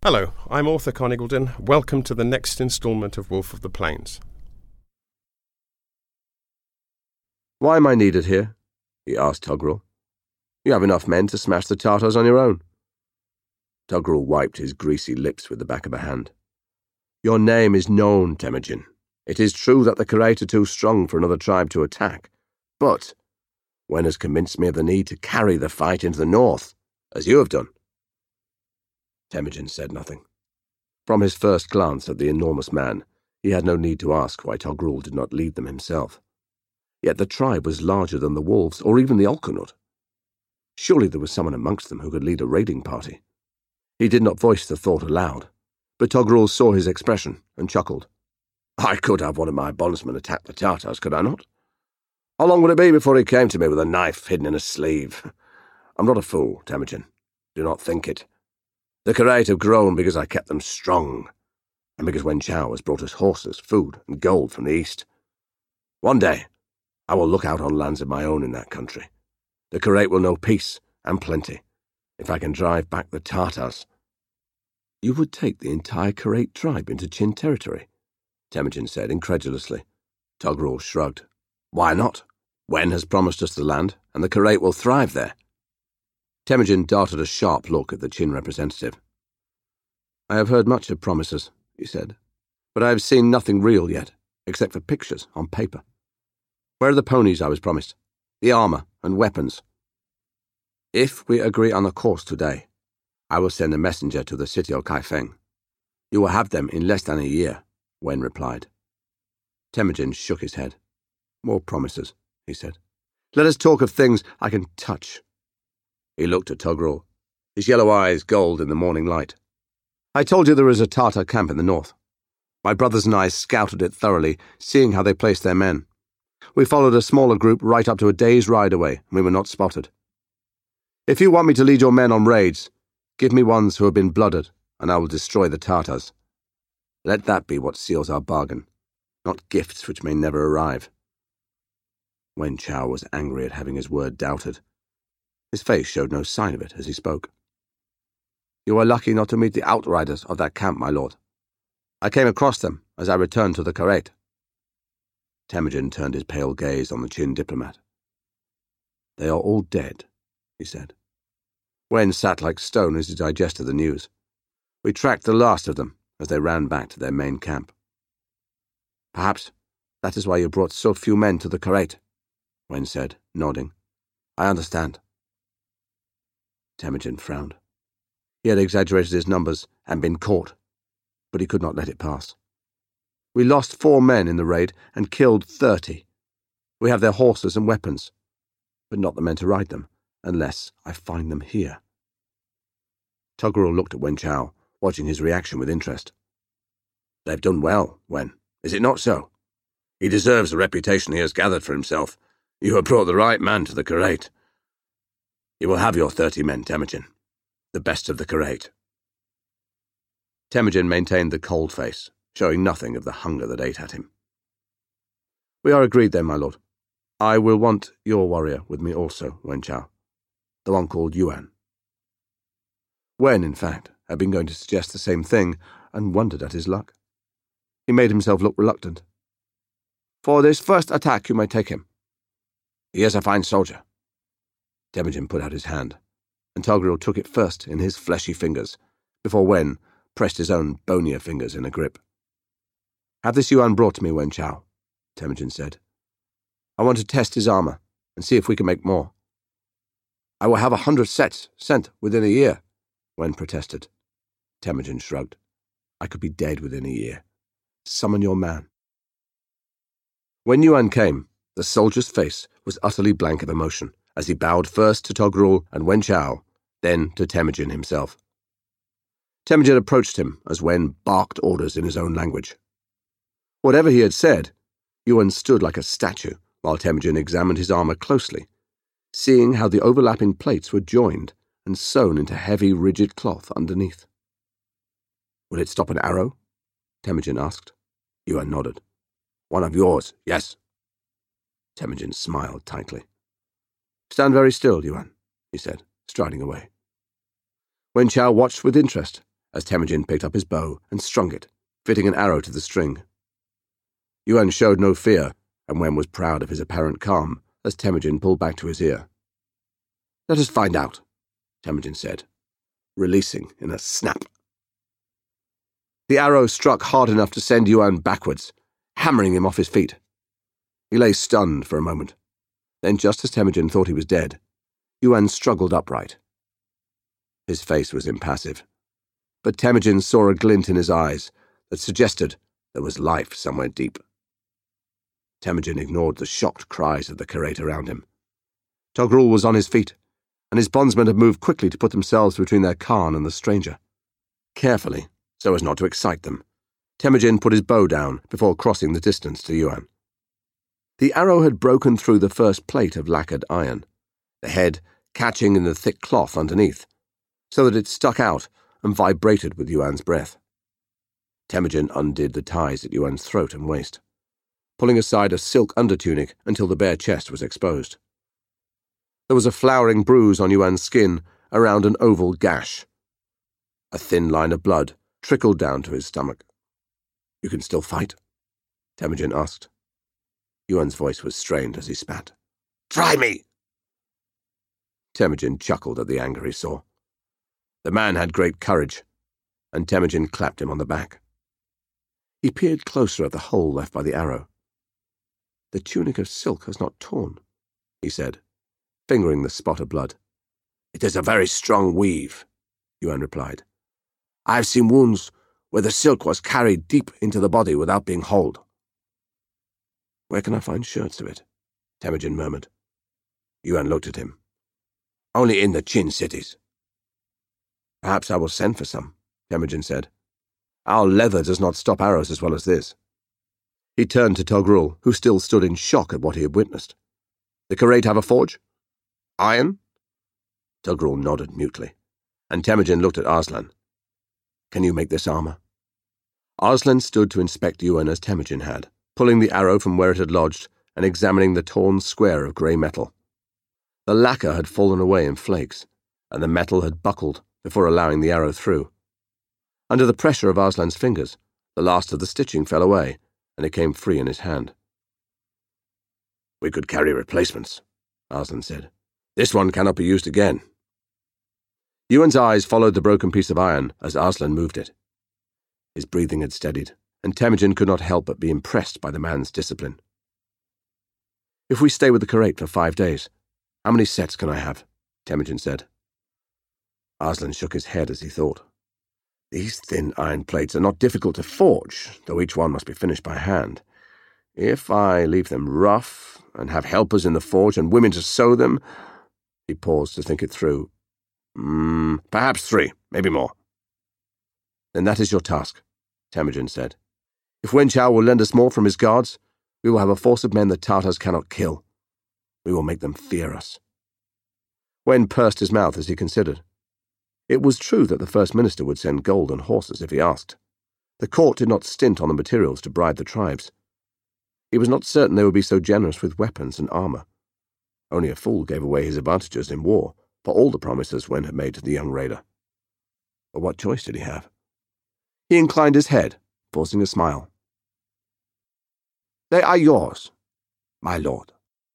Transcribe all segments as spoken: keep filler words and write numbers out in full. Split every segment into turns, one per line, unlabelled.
Hello, I'm Arthur Carnegieldin. Welcome to the next instalment of Wolf of the Plains.
Why am I needed here? He asked Togrul. You have enough men to smash the Tartars on your own. Togrul wiped his greasy lips with the back of a hand. Your name is known, Temujin. It is true that the Karate are too strong for another tribe to attack, but Wen has convinced me of the need to carry the fight into the north, as you have done. Temujin said nothing. From his first glance at the enormous man, he had no need to ask why Togrul did not lead them himself. Yet the tribe was larger than the wolves, or even the Olkunut. Surely there was someone amongst them who could lead a raiding party. He did not voice the thought aloud, but Togrul saw his expression and chuckled. I could have one of my bondsmen attack the Tartars, could I not? How long would it be before he came to me with a knife hidden in a sleeve? I'm not a fool, Temujin. Do not think it. The Karate have grown because I kept them strong, and because Wen Chao has brought us horses, food, and gold from the east. One day, I will look out on lands of my own in that country. The Karate will know peace and plenty, if I can drive back the Tartars. You would take the entire Karate tribe into Qin territory? Temujin said incredulously. Togrul shrugged. Why not? Wen has promised us the land, and the Karate will thrive there. Temujin darted a sharp look at the Qin representative. I have heard much of promises, he said, but I have seen nothing real yet, except for pictures on paper. Where are the ponies I was promised? The armour and weapons? If we agree on a course today, I will send a messenger to the city of Kaifeng. You will have them in less than a year, Wen replied. Temujin shook his head. More promises, he said. Let us talk of things I can touch. He looked at Togrul, his yellow eyes gold in the morning light. I told you there is a Tartar camp in the north. My brothers and I scouted it thoroughly, seeing how they placed their men. We followed a smaller group right up to a day's ride away, and we were not spotted. If you want me to lead your men on raids, give me ones who have been blooded, and I will destroy the Tartars. Let that be what seals our bargain, not gifts which may never arrive. Wen Chao was angry at having his word doubted. His face showed no sign of it as he spoke. You are lucky not to meet the outriders of that camp, my lord. I came across them as I returned to the Karate. Temujin turned his pale gaze on the Qin diplomat. They are all dead, he said. Wen sat like stone as he digested the news. We tracked the last of them as they ran back to their main camp. Perhaps that is why you brought so few men to the Karate, Wen said, nodding. I understand. Temujin frowned. He had exaggerated his numbers and been caught, but he could not let it pass. We lost four men in the raid and killed thirty. We have their horses and weapons, but not the men to ride them, unless I find them here. Togrul looked at Wen Chao, watching his reaction with interest. They've done well, Wen, is it not so? He deserves the reputation he has gathered for himself. You have brought the right man to the Karate. You will have your thirty men, Temujin, the best of the Karate. Temujin maintained the cold face, showing nothing of the hunger that ate at him. We are agreed then, my lord. I will want your warrior with me also, Wen Chao, the one called Yuan. Wen, in fact, had been going to suggest the same thing and wondered at his luck. He made himself look reluctant. For this first attack you may take him. He is a fine soldier. Temujin put out his hand, and Togrul took it first in his fleshy fingers, before Wen pressed his own bonier fingers in a grip. Have this Yuan brought to me, Wen Chao, Temujin said. I want to test his armour and see if we can make more. I will have a hundred sets sent within a year, Wen protested. Temujin shrugged. I could be dead within a year. Summon your man. When Yuan came, the soldier's face was utterly blank of emotion, as he bowed first to Togrul and Wen Chao, then to Temujin himself. Temujin approached him as Wen barked orders in his own language. Whatever he had said, Yuan stood like a statue while Temujin examined his armour closely, seeing how the overlapping plates were joined and sewn into heavy, rigid cloth underneath. Will it stop an arrow? Temujin asked. Yuan nodded. One of yours, yes. Temujin smiled tightly. Stand very still, Yuan, he said, striding away. Wen Chao watched with interest as Temujin picked up his bow and strung it, fitting an arrow to the string. Yuan showed no fear, and Wen was proud of his apparent calm as Temujin pulled back to his ear. "Let us find out," Temujin said, releasing in a snap. The arrow struck hard enough to send Yuan backwards, hammering him off his feet. He lay stunned for a moment. Then, just as Temujin thought he was dead, Yuan struggled upright. His face was impassive, but Temujin saw a glint in his eyes that suggested there was life somewhere deep. Temujin ignored the shocked cries of the Karait around him. Togrul was on his feet, and his bondsmen had moved quickly to put themselves between their Khan and the stranger. Carefully, so as not to excite them, Temujin put his bow down before crossing the distance to Yuan. The arrow had broken through the first plate of lacquered iron, the head catching in the thick cloth underneath, so that it stuck out and vibrated with Yuan's breath. Temujin undid the ties at Yuan's throat and waist, pulling aside a silk undertunic until the bare chest was exposed. There was a flowering bruise on Yuan's skin around an oval gash. A thin line of blood trickled down to his stomach. "You can still fight?" Temujin asked. Yuan's voice was strained as he spat. "Try me!" Temujin chuckled at the anger he saw. The man had great courage, and Temujin clapped him on the back. He peered closer at the hole left by the arrow. "The tunic of silk has not torn," he said, fingering the spot of blood. "It is a very strong weave," Yuan replied. "I have seen wounds where the silk was carried deep into the body without being hauled." "Where can I find shirts of it?" Temujin murmured. Yuan looked at him. "Only in the Qin cities." "Perhaps I will send for some," Temujin said. "Our leather does not stop arrows as well as this." He turned to Togrul, who still stood in shock at what he had witnessed. "The Karait have a forge? Iron?" Togrul nodded mutely, and Temujin looked at Arslan. "Can you make this armor?" Arslan stood to inspect Yuan as Temujin had, pulling the arrow from where it had lodged and examining the torn square of grey metal. The lacquer had fallen away in flakes, and the metal had buckled before allowing the arrow through. Under the pressure of Arslan's fingers, the last of the stitching fell away, and it came free in his hand. "We could carry replacements," Arslan said. "This one cannot be used again." Yuan's eyes followed the broken piece of iron as Arslan moved it. His breathing had steadied, and Temujin could not help but be impressed by the man's discipline. "If we stay with the Karait for five days, how many sets can I have?" Temujin said. Arslan shook his head as he thought. "These thin iron plates are not difficult to forge, though each one must be finished by hand. If I leave them rough, and have helpers in the forge and women to sew them—" He paused to think it through. Mm, perhaps three, maybe more." "Then that is your task," Temujin said. "If Wen Chao will lend us more from his guards, we will have a force of men the Tartars cannot kill. We will make them fear us." Wen pursed his mouth as he considered. It was true that the First Minister would send gold and horses if he asked. The court did not stint on the materials to bribe the tribes. He was not certain they would be so generous with weapons and armor. Only a fool gave away his advantages in war for all the promises Wen had made to the young raider. But what choice did he have? He inclined his head, forcing a smile. "They are yours, my lord."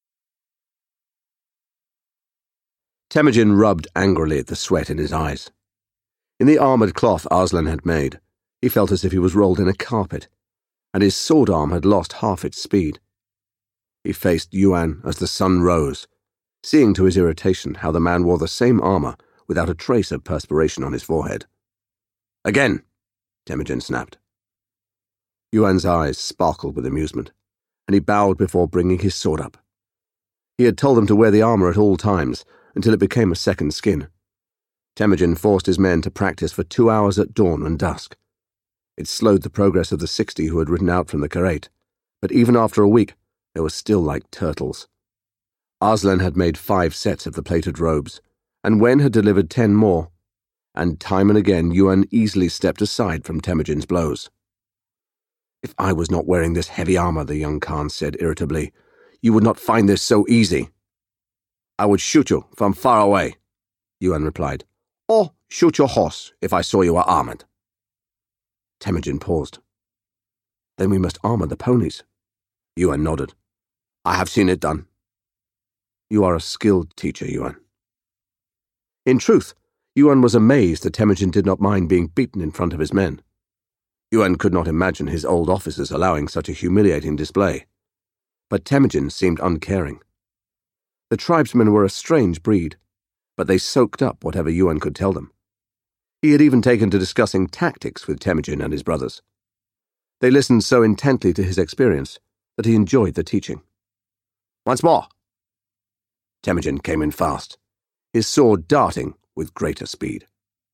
Temujin rubbed angrily at the sweat in his eyes. In the armoured cloth Arslan had made, he felt as if he was rolled in a carpet, and his sword arm had lost half its speed. He faced Yuan as the sun rose, seeing to his irritation how the man wore the same armour without a trace of perspiration on his forehead. "Again!" Temujin snapped. Yuan's eyes sparkled with amusement, and he bowed before bringing his sword up. He had told them to wear the armour at all times, until it became a second skin. Temujin forced his men to practice for two hours at dawn and dusk. It slowed the progress of the sixty who had ridden out from the Karait, but even after a week, they were still like turtles. Arslan had made five sets of the plated robes, and Wen had delivered ten more, and time and again Yuan easily stepped aside from Temujin's blows. "If I was not wearing this heavy armour," the young Khan said irritably, "you would not find this so easy." "I would shoot you from far away," Yuan replied. "Or shoot your horse if I saw you were armoured. Temujin paused. Then we must armour the ponies. Yuan nodded. I have seen it done. You are a skilled teacher, Yuan. In truth, Yuan was amazed that Temujin did not mind being beaten in front of his men. Yuan could not imagine his old officers allowing such a humiliating display. But Temujin seemed uncaring. The tribesmen were a strange breed, but they soaked up whatever Yuan could tell them. He had even taken to discussing tactics with Temujin and his brothers. They listened so intently to his experience that he enjoyed the teaching. Once more! Temujin came in fast, his sword darting with greater speed.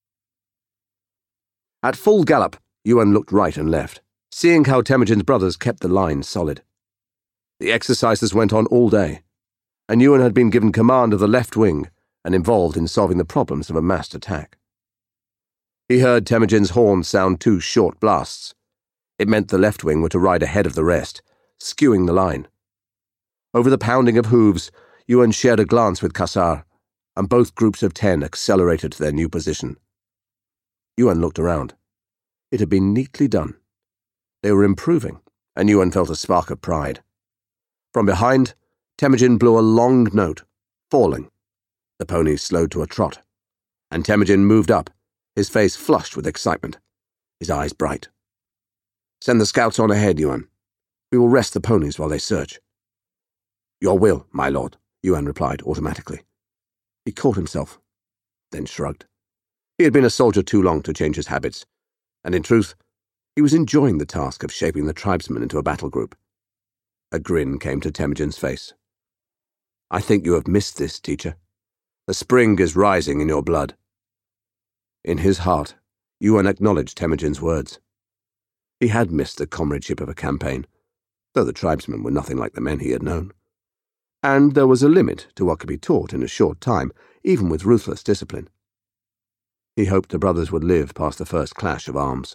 At full gallop, Yuan looked right and left, seeing how Temujin's brothers kept the line solid. The exercises went on all day, and Yuan had been given command of the left wing and involved in solving the problems of a massed attack. He heard Temujin's horn sound two short blasts. It meant the left wing were to ride ahead of the rest, skewing the line. Over the pounding of hooves, Yuan shared a glance with Kassar, and both groups of ten accelerated to their new position. Yuan looked around. It had been neatly done. They were improving, and Yuan felt a spark of pride. From behind, Temujin blew a long note, falling. The ponies slowed to a trot, and Temujin moved up, his face flushed with excitement, his eyes bright. Send the scouts on ahead, Yuan. We will rest the ponies while they search. Your will, my lord, Yuan replied automatically. He caught himself, then shrugged. He had been a soldier too long to change his habits, and in truth, he was enjoying the task of shaping the tribesmen into a battle group. A grin came to Temujin's face. I think you have missed this, teacher. The spring is rising in your blood. In his heart, Yuan acknowledged Temujin's words. He had missed the comradeship of a campaign, though the tribesmen were nothing like the men he had known. And there was a limit to what could be taught in a short time, even with ruthless discipline. He hoped the brothers would live past the first clash of arms.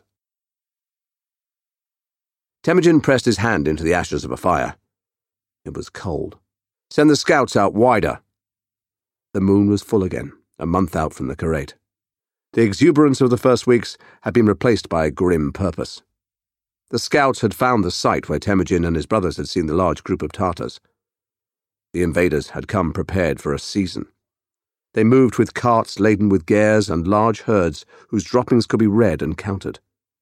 Temujin pressed his hand into the ashes of a fire. It was cold. Send the scouts out wider. The moon was full again, a month out from the Karate. The exuberance of the first weeks had been replaced by a grim purpose. The scouts had found the site where Temujin and his brothers had seen the large group of Tartars. The invaders had come prepared for a season. They moved with carts laden with gears and large herds whose droppings could be read and counted.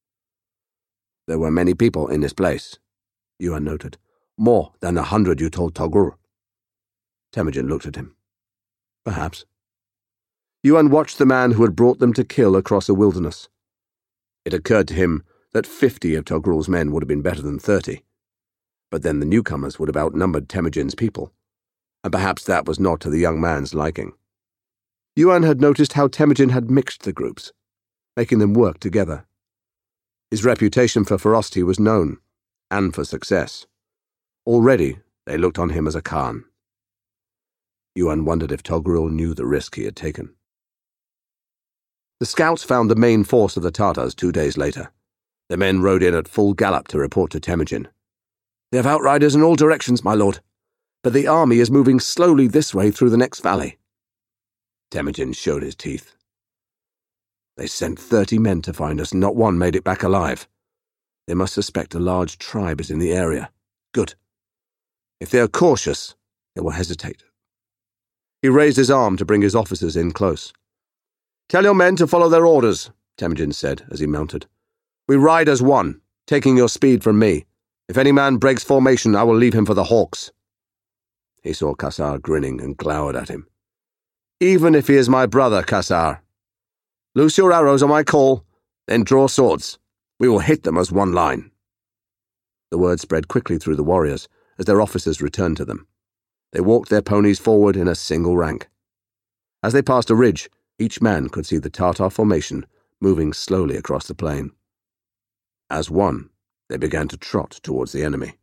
There were many people in this place, Yuan noted. More than a hundred you told Toghrul. Temujin looked at him. Perhaps. Yuan watched the man who had brought them to kill across a wilderness. It occurred to him that fifty of Toghrul's men would have been better than thirty. But then the newcomers would have outnumbered Temujin's people, and perhaps that was not to the young man's liking. Yuan had noticed how Temujin had mixed the groups, making them work together. His reputation for ferocity was known, and for success. Already they looked on him as a Khan. Yuan wondered if Toghrul knew the risk he had taken. The scouts found the main force of the Tartars two days later. The men rode in at full gallop to report to Temujin. They have outriders in all directions, my lord, but the army is moving slowly this way through the next valley. Temujin showed his teeth. They sent thirty men to find us, and not one made it back alive. They must suspect a large tribe is in the area. Good. If they are cautious, they will hesitate. He raised his arm to bring his officers in close. Tell your men to follow their orders, Temujin said as he mounted. We ride as one, taking your speed from me. If any man breaks formation, I will leave him for the hawks. He saw Kassar grinning and glowered at him. Even if he is my brother, Kassar. Loose your arrows on my call, then draw swords. We will hit them as one line. The word spread quickly through the warriors as their officers returned to them. They walked their ponies forward in a single rank. As they passed a ridge, each man could see the Tartar formation moving slowly across the plain. As one, they began to trot towards the enemy.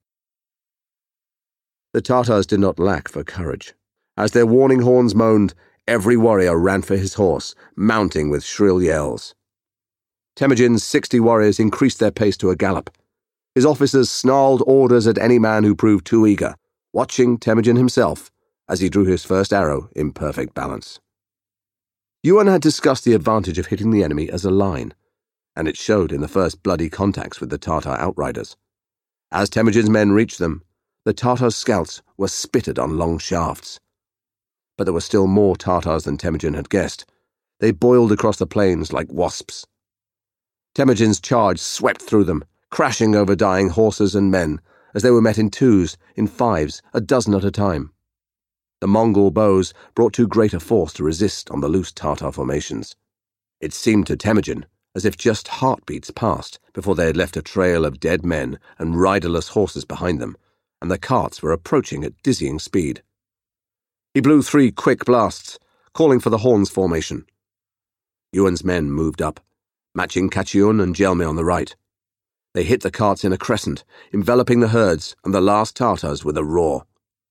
The Tartars did not lack for courage. As their warning horns moaned, every warrior ran for his horse, mounting with shrill yells. Temujin's sixty warriors increased their pace to a gallop. His officers snarled orders at any man who proved too eager, watching Temujin himself as he drew his first arrow in perfect balance. Yuan had discussed the advantage of hitting the enemy as a line, and it showed in the first bloody contacts with the Tartar outriders. As Temujin's men reached them, the Tartar scouts were spitted on long shafts. But there were still more Tartars than Temujin had guessed. They boiled across the plains like wasps. Temujin's charge swept through them, crashing over dying horses and men, as they were met in twos, in fives, a dozen at a time. The Mongol bows brought too great a force to resist on the loose Tartar formations. It seemed to Temujin as if just heartbeats passed before they had left a trail of dead men and riderless horses behind them, and the carts were approaching at dizzying speed. He blew three quick blasts, calling for the horns formation. Yuan's men moved up, matching Kachiyun and Jelme on the right. They hit the carts in a crescent, enveloping the herds and the last Tartars with a roar.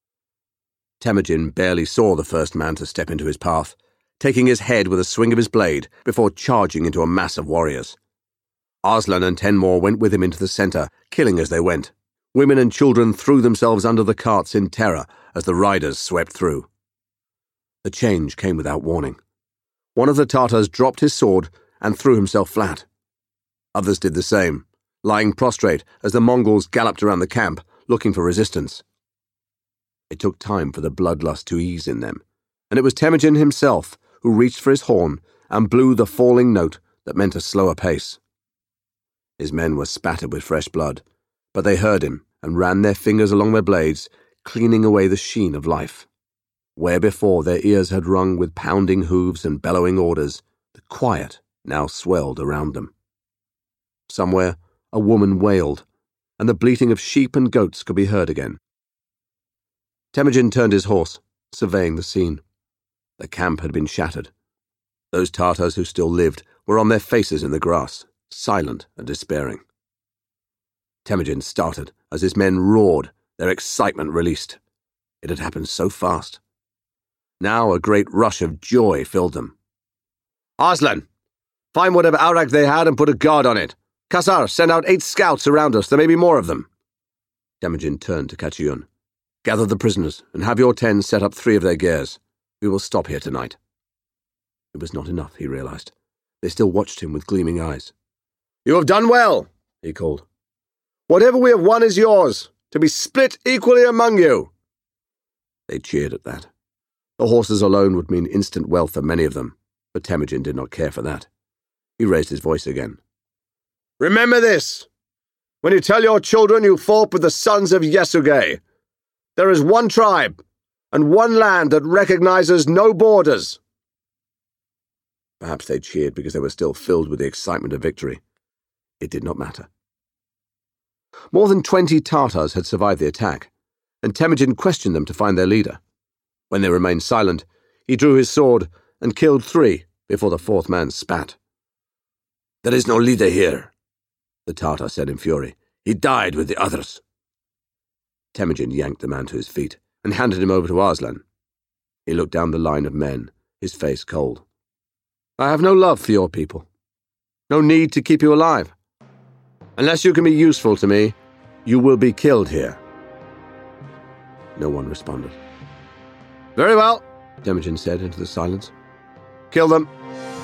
Temujin barely saw the first man to step into his path, taking his head with a swing of his blade before charging into a mass of warriors. Arslan and ten more went with him into the centre, killing as they went. Women and children threw themselves under the carts in terror as the riders swept through. The change came without warning. One of the Tartars dropped his sword and threw himself flat. Others did the same, lying prostrate as the Mongols galloped around the camp, looking for resistance. It took time for the bloodlust to ease in them, and it was Temujin himself who reached for his horn and blew the falling note that meant a slower pace. His men were spattered with fresh blood, but they heard him and ran their fingers along their blades, cleaning away the sheen of life. Where before their ears had rung with pounding hooves and bellowing orders, the quiet now swelled around them. Somewhere, a woman wailed, and the bleating of sheep and goats could be heard again. Temujin turned his horse, surveying the scene. The camp had been shattered. Those Tartars who still lived were on their faces in the grass, silent and despairing. Temujin started as his men roared, their excitement released. It had happened so fast. Now a great rush of joy filled them. "Arslan, find whatever Aurak they had and put a guard on it. Kasar, send out eight scouts around us. There may be more of them." Temujin turned to Kachiyun. "Gather the prisoners and have your ten set up three of their gears. We will stop here tonight." It was not enough, he realized. They still watched him with gleaming eyes. "You have done well," he called. "Whatever we have won is yours, to be split equally among you." They cheered at that. The horses alone would mean instant wealth for many of them, but Temujin did not care for that. He raised his voice again. "Remember this. When you tell your children you fought with the sons of Yesugei, there is one tribe and one land that recognizes no borders." Perhaps they cheered because they were still filled with the excitement of victory. It did not matter. More than twenty Tartars had survived the attack, and Temujin questioned them to find their leader. When they remained silent, he drew his sword and killed three before the fourth man spat. "There is no leader here," the Tartar said in fury. "He died with the others." Temujin yanked the man to his feet and handed him over to Arslan. He looked down the line of men, his face cold. "I have no love for your people. No need to keep you alive. Unless you can be useful to me, you will be killed here." No one responded. "Very well," Temujin said into the silence. "Kill them."